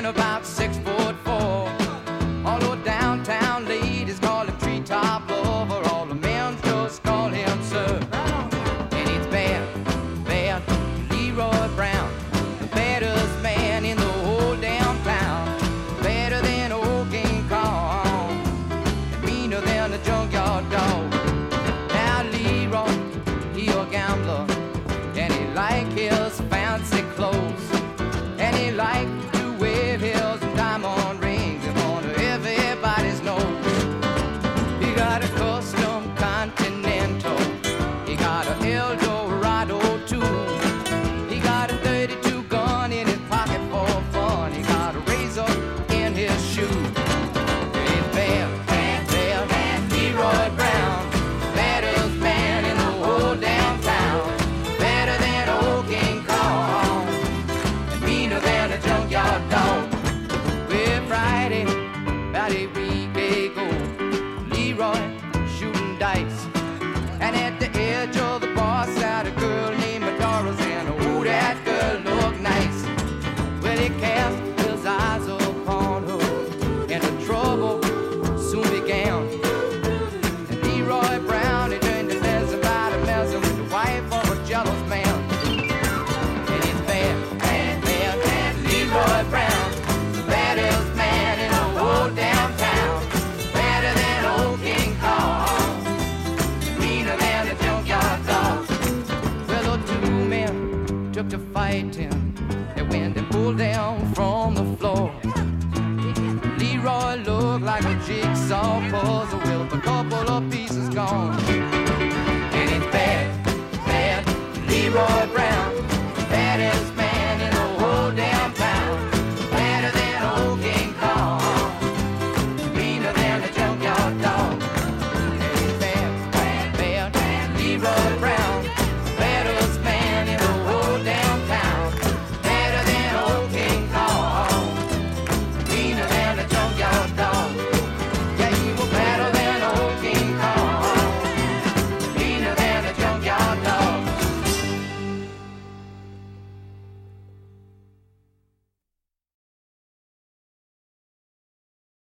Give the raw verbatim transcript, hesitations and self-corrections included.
and about six foot four. All the downtown ladies call him treetop lover. All the men just call him sir. And it's bad, bad Leroy Brown, the baddest man in the whole damn town. Better than old King Kong, meaner than a junkyard dog. Now Leroy, he a gambler, and he like his fancy clothes, and he like to wear his diamond rings in front of everybody's nose. He got a custom Continental, he got a Eldorado too. He got a thirty-two gun in his pocket for fun. He got a razor in his shoe. It's bad, bad, bad, bad Leroy Brown, baddest man in the whole damn town. Better than old King Kong, and meaner than a junkyard dog. Well, Friday, about a week ago, Leroy shooting dice, and at the edge of the bar sat a girl named Doris, and oh, that girl looked nice. Well, he cast his eyes upon her, and the trouble soon began. And Leroy Brown, he turned to mess about and messing with the wife of a jealous man. And it's bad, bad, bad, bad Leroy Brown, the baddest man in the whole damn town. Better than old King Kong, meaner than a junkyard dog. Well, the two men took to fighting, and when they pulled down from the floor, Leroy looked like a jigsaw puzzle with a couple of pieces gone. And it's bad, bad Leroy Brown,